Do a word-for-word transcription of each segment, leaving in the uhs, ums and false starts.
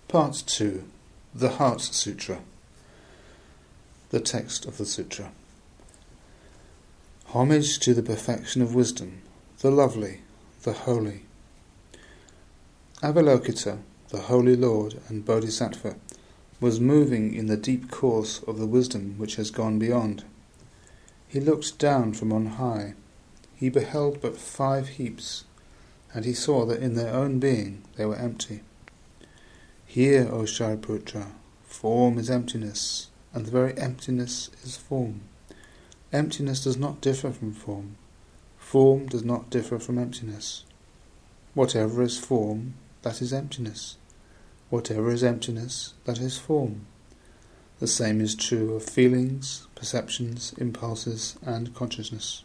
Part two. The Heart Sutra. The text of the sutra. Homage to the perfection of wisdom, the lovely, the holy. Avalokita, the holy Lord and Bodhisattva, was moving in the deep course of the wisdom which has gone beyond. He looked down from on high. He beheld but five heaps, and he saw that in their own being they were empty. Hear, O Shariputra, form is emptiness, and the very emptiness is form. Emptiness does not differ from form. Form does not differ from emptiness. Whatever is form, that is emptiness. Whatever is emptiness, that is form. The same is true of feelings, perceptions, impulses, and consciousness.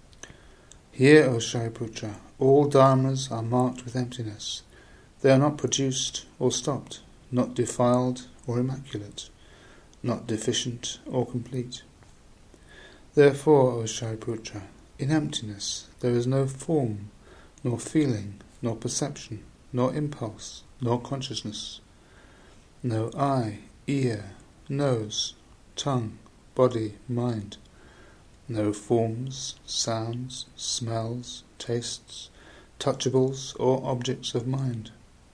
Hear, O Shariputra, all dharmas are marked with emptiness. They are not produced or stopped, not defiled or immaculate, not deficient or complete. Therefore, O Shariputra, in emptiness there is no form, nor feeling, nor perception, nor impulse, nor consciousness, no eye, ear, nose, tongue, body, mind, no forms, sounds, smells, tastes, touchables, or objects of mind,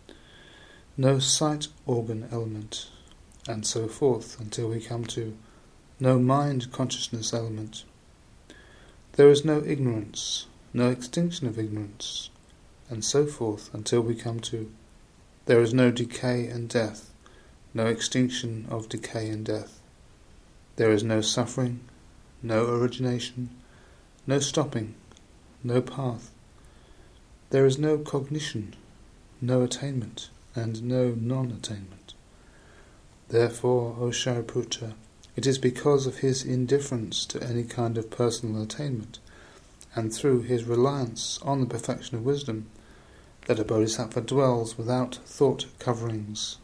no sight organ element, and so forth until we come to no mind consciousness element. There is no ignorance, no extinction of ignorance, and so forth until we come to there is no decay and death, no extinction of decay and death. There is no suffering, no origination, no stopping, no path. There is no cognition, no attainment, and no non-attainment. Therefore, O Shariputra, it is because of his indifference to any kind of personal attainment, and through his reliance on the perfection of wisdom, that a bodhisattva dwells without thought coverings.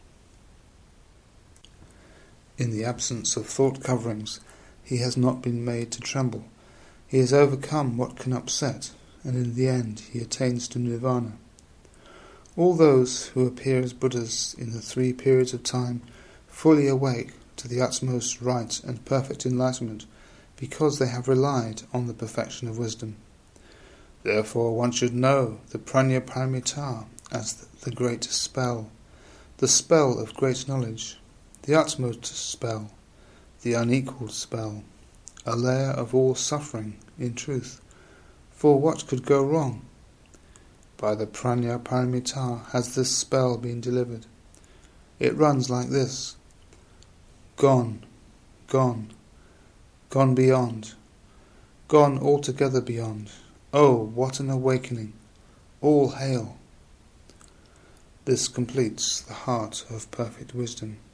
In the absence of thought coverings, he has not been made to tremble. He has overcome what can upset, and in the end he attains to nirvana. All those who appear as Buddhas in the three periods of time fully awake to the utmost right and perfect enlightenment because they have relied on the perfection of wisdom. Therefore one should know the Prajnaparamita as the, the great spell, the spell of great knowledge, the utmost spell, the unequalled spell, a layer of all suffering in truth. For what could go wrong? By the Prajnaparamita has this spell been delivered. It runs like this: gone, gone, gone beyond, gone altogether beyond. Oh, what an awakening! All hail! This completes the heart of perfect wisdom.